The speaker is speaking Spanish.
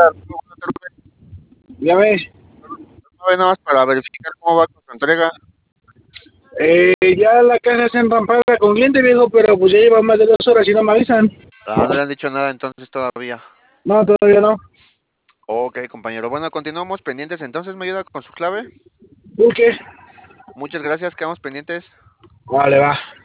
Dígame. Nada más para verificar cómo va con su entrega. Ya la casa está enrampada con cliente, viejo, pero pues ya lleva más de 2 horas y no me avisan. Ah, no le han dicho nada entonces todavía. No, todavía no. Ok, compañero. Bueno, continuamos pendientes. Entonces, ¿me ayuda con su clave? ¿Por qué? Muchas gracias, quedamos pendientes. Vale, va.